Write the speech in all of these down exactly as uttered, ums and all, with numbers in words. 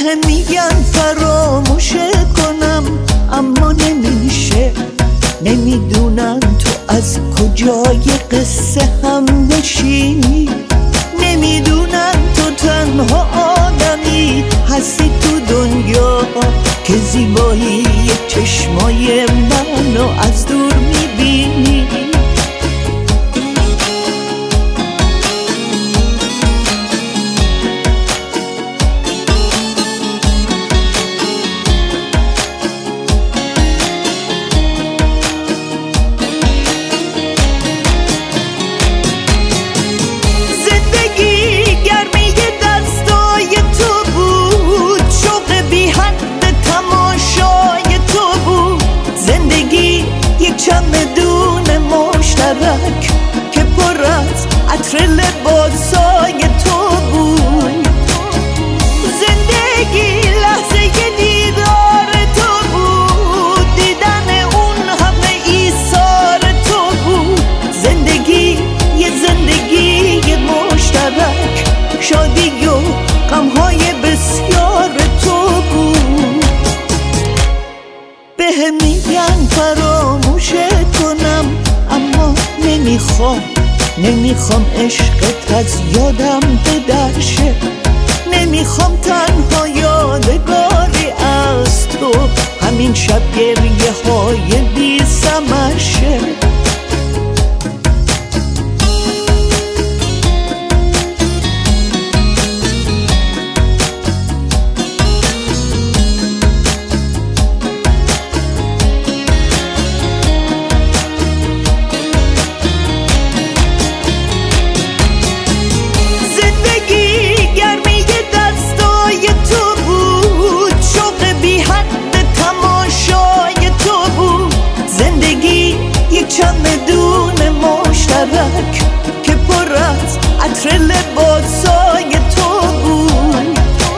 هم میگن فراموش کنم اما نمیشه، نمیدونن تو از کجای قصه هم نشینی، نمیدونن تو تنها آدمی هستی تو دنیا که زیبایی چشمای منو از دور میبینی. چمدون مشترک که پر از عطر لباسای تو بود، زندگی لحظه دیدار تو بود، دیدن اون همه ایثار تو بود، زندگی یه زندگی مشترک، شادی و غمهای بسیار تو بود. بهم میگن فراموش کنم اما نمیخوام، نمیخوام عشقت از یادم بدرشه، نمیخوام تنها یادگاری از تو همین شب گریه های بی ثمر شه. چمدون مشترک که پر از عطر لباسای تو بود،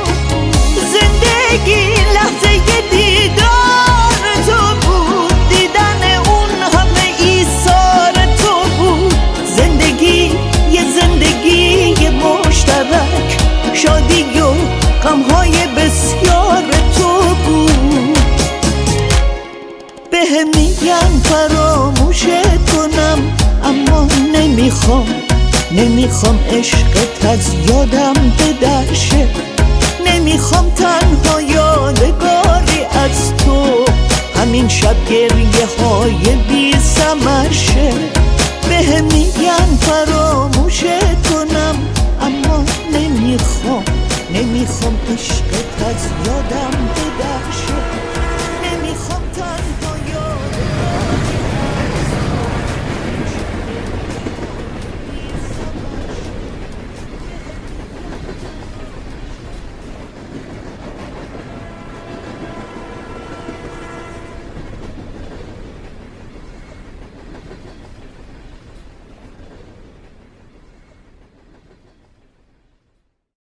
زندگی لحظه دیدار تو بود، دیدن اون همه ایثار تو بود، زندگی یه زندگی مشترک، شادی و غمهای بسیار تو بود. بهم میگن فراموش کنم اما نمیخوام، نمیخوام عشقت از یادم بدرشه، نمیخوام تنها یادگاری از تو همین شب گریه های بی ثمر شه. بهم میگن فراموش کنم اما نمیخوام، نمیخوام عشقت از یادم